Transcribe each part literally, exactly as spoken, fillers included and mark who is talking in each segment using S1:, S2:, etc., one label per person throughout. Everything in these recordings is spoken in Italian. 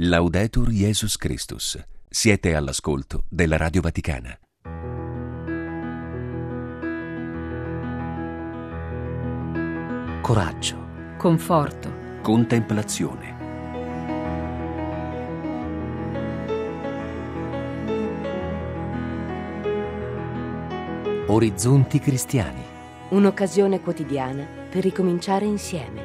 S1: Laudetur Jesus Christus. Siete all'ascolto della Radio Vaticana.
S2: Coraggio,
S3: conforto,
S1: Contemplazione.
S2: orizzonti cristiani.
S3: un'occasione quotidiana per ricominciare insieme.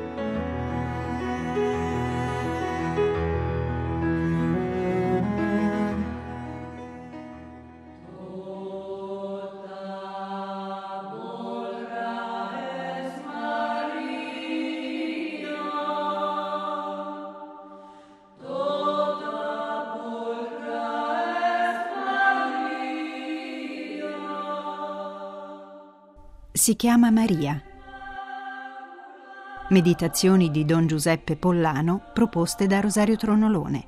S4: Si chiama Maria. Meditazioni di Don Giuseppe Pollano proposte da Rosario Tronolone.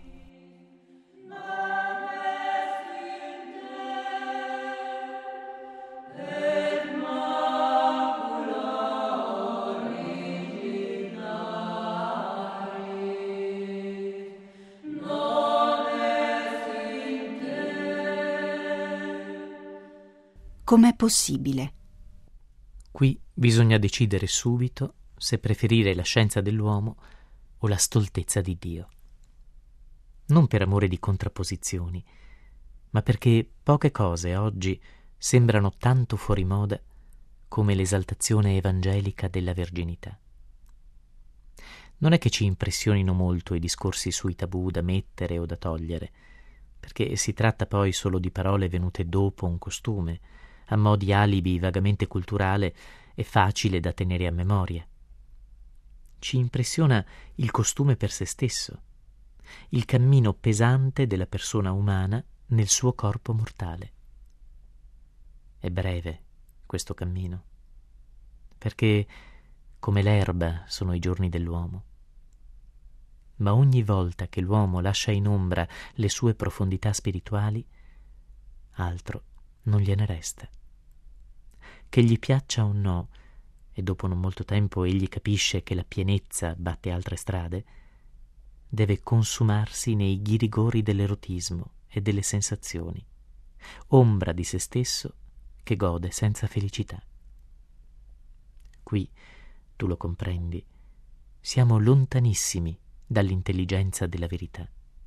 S4: Com'è possibile?
S5: Qui bisogna decidere subito se preferire la scienza dell'uomo o la stoltezza di Dio. Non per amore di contrapposizioni, ma perché poche cose oggi sembrano tanto fuori moda come l'esaltazione evangelica della verginità. Non è che ci impressionino molto i discorsi sui tabù da mettere o da togliere, perché si tratta poi solo di parole venute dopo un costume, a mo' di alibi vagamente culturale e facile da tenere a memoria. Ci impressiona il costume per se stesso, il cammino pesante della persona umana nel suo corpo mortale. È breve questo cammino, perché come l'erba sono i giorni dell'uomo. Ma ogni volta che l'uomo lascia in ombra le sue profondità spirituali, altro non gliene resta. Che gli piaccia o no, e dopo non molto tempo egli capisce che la pienezza batte altre strade, deve consumarsi nei ghirigori dell'erotismo e delle sensazioni, ombra di se stesso che gode senza felicità. Qui, tu lo comprendi, siamo lontanissimi dall'intelligenza della verità.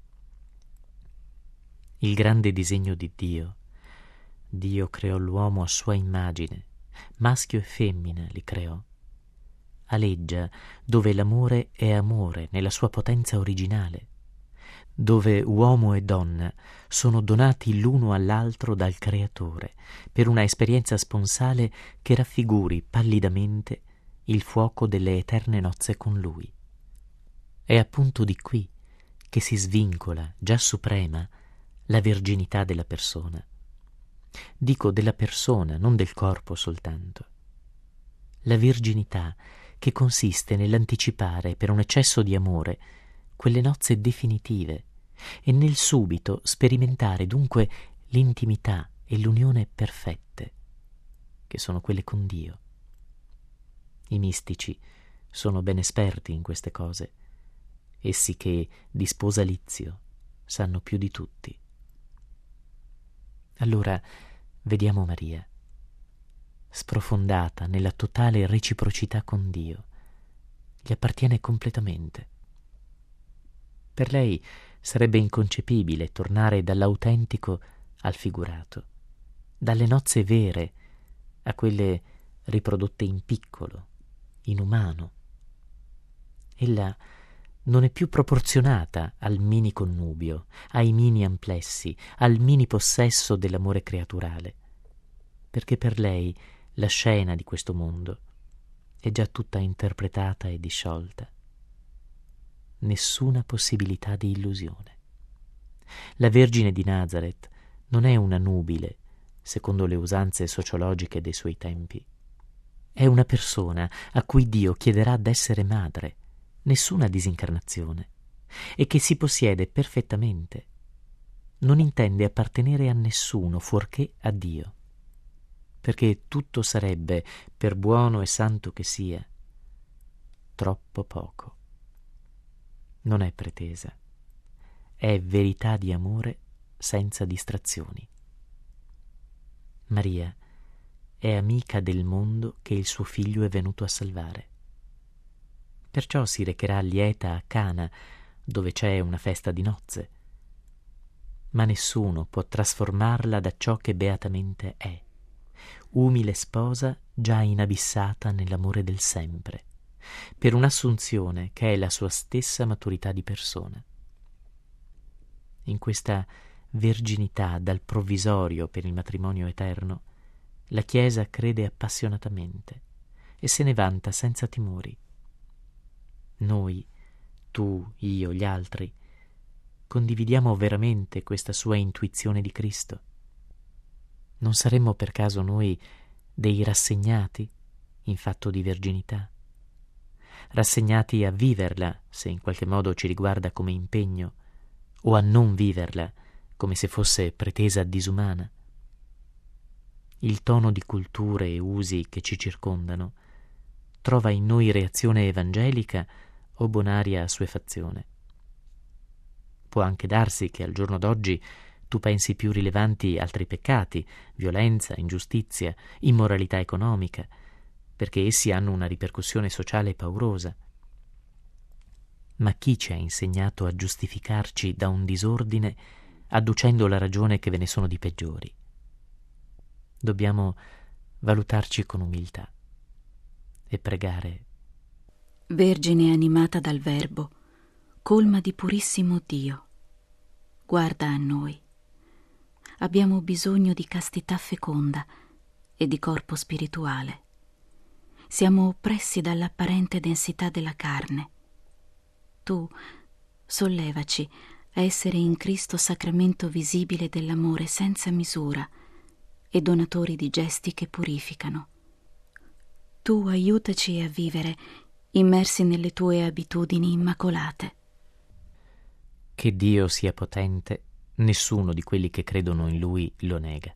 S5: Il grande disegno di Dio, Dio creò l'uomo a sua immagine, maschio e femmina li creò. Aleggia dove l'amore è amore nella sua potenza originale, dove uomo e donna sono donati l'uno all'altro dal Creatore per una esperienza sponsale che raffiguri pallidamente il fuoco delle eterne nozze con Lui. È appunto di qui che si svincola, già suprema, la verginità della persona. Dico della persona, non del corpo soltanto. La virginità che consiste nell'anticipare per un eccesso di amore quelle nozze definitive e nel subito sperimentare dunque l'intimità e l'unione perfette, che sono quelle con Dio. I mistici sono ben esperti in queste cose, essi che di sposalizio sanno più di tutti. Allora vediamo Maria, sprofondata nella totale reciprocità con Dio, gli appartiene completamente. Per lei sarebbe inconcepibile tornare dall'autentico al figurato, dalle nozze vere a quelle riprodotte in piccolo, in umano. Ella non è più proporzionata al mini connubio, ai mini amplessi, al mini possesso dell'amore creaturale, perché per lei la scena di questo mondo è già tutta interpretata e disciolta. Nessuna possibilità di illusione. La Vergine di Nazareth non è una nubile, secondo le usanze sociologiche dei suoi tempi. È una persona a cui Dio chiederà d'essere madre, nessuna disincarnazione, e che si possiede perfettamente. Non intende appartenere a nessuno fuorché a Dio, perché tutto sarebbe, per buono e santo che sia, troppo poco. Non è pretesa, è verità di amore senza distrazioni. Maria è amica del mondo che il suo figlio è venuto a salvare. Perciò si recherà lieta a Cana, dove c'è una festa di nozze. Ma nessuno può trasformarla da ciò che beatamente è, umile sposa già inabissata nell'amore del sempre, per un'assunzione che è la sua stessa maturità di persona. In questa verginità dal provvisorio per il matrimonio eterno, la Chiesa crede appassionatamente e se ne vanta senza timori. Noi, tu, io, gli altri, condividiamo veramente questa sua intuizione di Cristo? Non saremmo per caso noi dei rassegnati in fatto di verginità? Rassegnati a viverla, se in qualche modo ci riguarda come impegno, o a non viverla, come se fosse pretesa disumana? Il tono di culture e usi che ci circondano trova in noi reazione evangelica o bonaria assuefazione? Può anche darsi che al giorno d'oggi tu pensi più rilevanti altri peccati, violenza, ingiustizia, immoralità economica, perché essi hanno una ripercussione sociale paurosa. Ma chi ci ha insegnato a giustificarci da un disordine adducendo la ragione che ve ne sono di peggiori? Dobbiamo valutarci con umiltà e pregare:
S4: Vergine animata dal Verbo, colma di purissimo Dio, guarda a noi. Abbiamo bisogno di castità feconda e di corpo spirituale. Siamo oppressi dall'apparente densità della carne. Tu sollevaci a essere in Cristo sacramento visibile dell'amore senza misura e donatori di gesti che purificano. Tu aiutaci a vivere immersi nelle tue abitudini immacolate.
S5: Che Dio sia potente, nessuno di quelli che credono in Lui lo nega.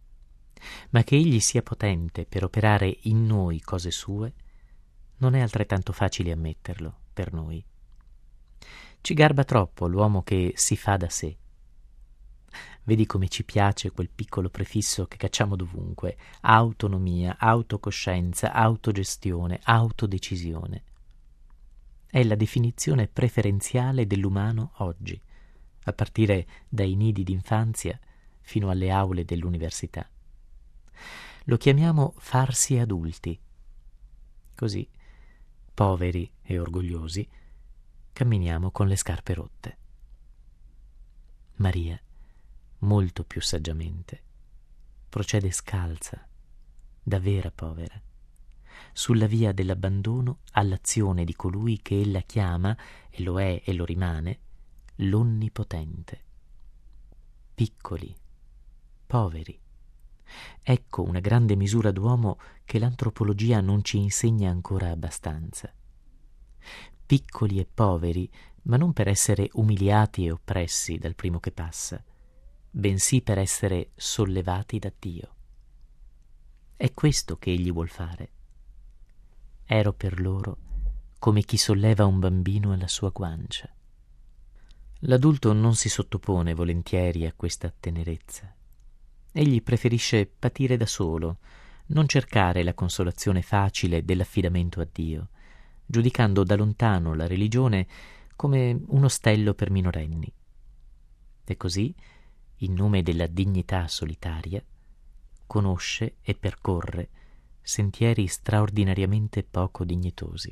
S5: Ma che Egli sia potente per operare in noi cose sue, non è altrettanto facile ammetterlo per noi. Ci garba troppo l'uomo che si fa da sé. Vedi come ci piace quel piccolo prefisso che cacciamo dovunque: autonomia, autocoscienza, autogestione, autodecisione. È la definizione preferenziale dell'umano oggi, a partire dai nidi d'infanzia fino alle aule dell'università. Lo chiamiamo farsi adulti. Così, poveri e orgogliosi, camminiamo con le scarpe rotte. Maria, molto più saggiamente, procede scalza, da vera povera, sulla via dell'abbandono all'azione di colui che ella chiama, e lo è e lo rimane, l'Onnipotente. Piccoli, poveri. Ecco una grande misura d'uomo che l'antropologia non ci insegna ancora abbastanza. Piccoli e poveri, ma non per essere umiliati e oppressi dal primo che passa, bensì per essere sollevati da Dio. È questo che egli vuol fare. Ero per loro come chi solleva un bambino alla sua guancia. L'adulto non si sottopone volentieri a questa tenerezza. Egli preferisce patire da solo, non cercare la consolazione facile dell'affidamento a Dio, giudicando da lontano la religione come un ostello per minorenni. E così, in nome della dignità solitaria, conosce e percorre sentieri straordinariamente poco dignitosi.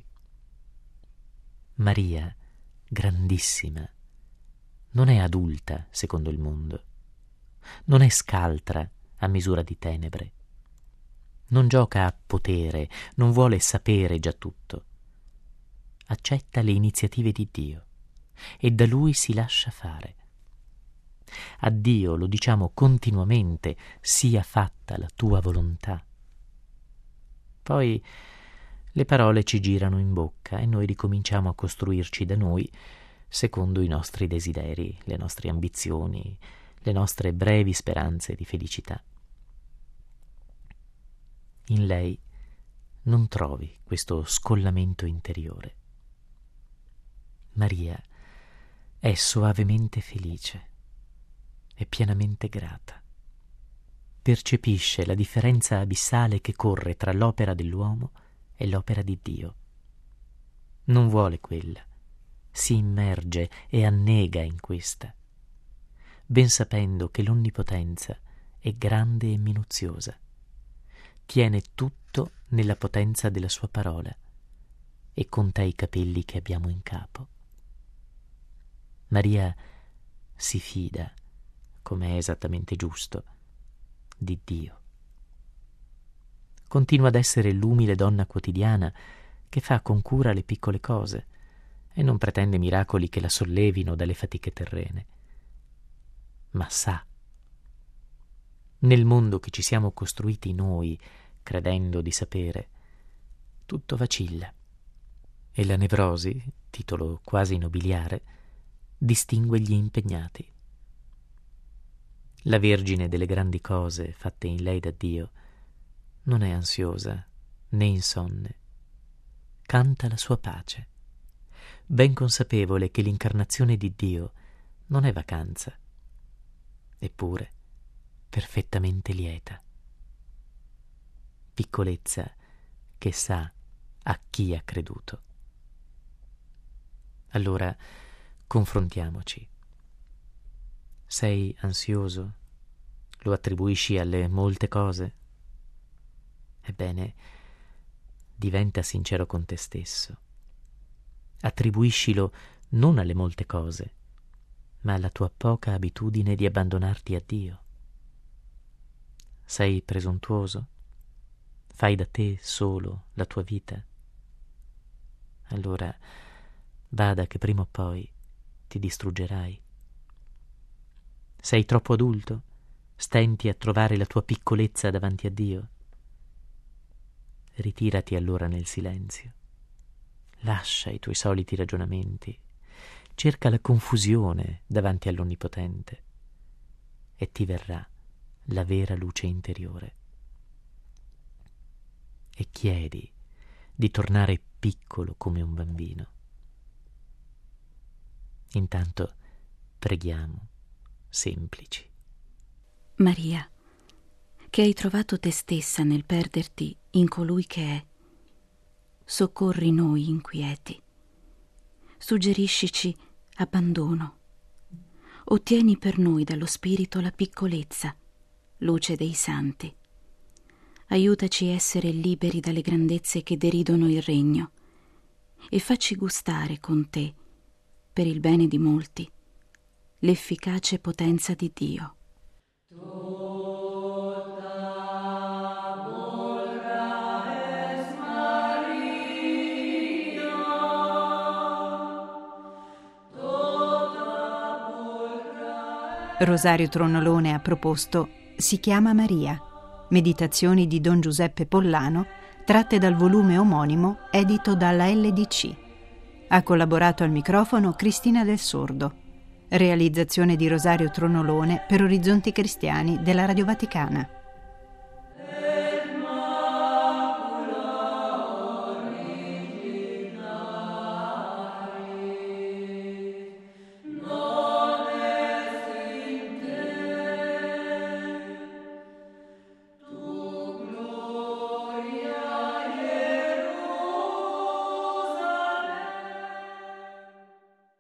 S5: Maria, grandissima, non è adulta secondo il mondo, non è scaltra a misura di tenebre, non gioca a potere, non vuole sapere già tutto. Accetta le iniziative di Dio e da Lui si lascia fare. A Dio lo diciamo continuamente: sia fatta la tua volontà. Poi le parole ci girano in bocca e noi ricominciamo a costruirci da noi secondo i nostri desideri, le nostre ambizioni, le nostre brevi speranze di felicità. In lei non trovi questo scollamento interiore. Maria è soavemente felice, è pienamente grata. Percepisce la differenza abissale che corre tra l'opera dell'uomo e l'opera di Dio. Non vuole quella, si immerge e annega in questa, ben sapendo che l'onnipotenza è grande e minuziosa, tiene tutto nella potenza della sua parola e conta i capelli che abbiamo in capo. Maria si fida, come è esattamente giusto, di Dio. Continua ad essere l'umile donna quotidiana che fa con cura le piccole cose e non pretende miracoli che la sollevino dalle fatiche terrene, ma sa. Nel mondo che ci siamo costruiti noi, credendo di sapere, tutto vacilla e la nevrosi, titolo quasi nobiliare, distingue gli impegnati. La Vergine delle grandi cose fatte in lei da Dio non è ansiosa né insonne, canta la sua pace, ben consapevole che l'incarnazione di Dio non è vacanza, eppure perfettamente lieta. Piccolezza che sa a chi ha creduto. Allora confrontiamoci. Sei ansioso? Lo attribuisci alle molte cose? Ebbene, diventa sincero con te stesso. Attribuiscilo non alle molte cose, ma alla tua poca abitudine di abbandonarti a Dio. Sei presuntuoso? Fai da te solo la tua vita? Allora bada che prima o poi ti distruggerai. Sei troppo adulto? Stenti a trovare la tua piccolezza davanti a Dio? Ritirati allora nel silenzio. Lascia i tuoi soliti ragionamenti. Cerca la confusione davanti all'Onnipotente e ti verrà la vera luce interiore. E chiedi di tornare piccolo come un bambino. Intanto preghiamo, semplici.
S4: Maria, che hai trovato te stessa nel perderti in colui che è, soccorri noi inquieti, suggeriscici abbandono, ottieni per noi dallo Spirito la piccolezza, luce dei santi. Aiutaci a essere liberi dalle grandezze che deridono il regno e facci gustare con te, per il bene di molti, l'efficace potenza di Dio.
S2: Rosario Tronolone ha proposto Si chiama Maria, meditazioni di Don Giuseppe Pollano, tratte dal volume omonimo edito dalla L D C. Ha collaborato al microfono Cristina Del Sordo. Realizzazione di Rosario Tronolone per Orizzonti Cristiani della Radio Vaticana.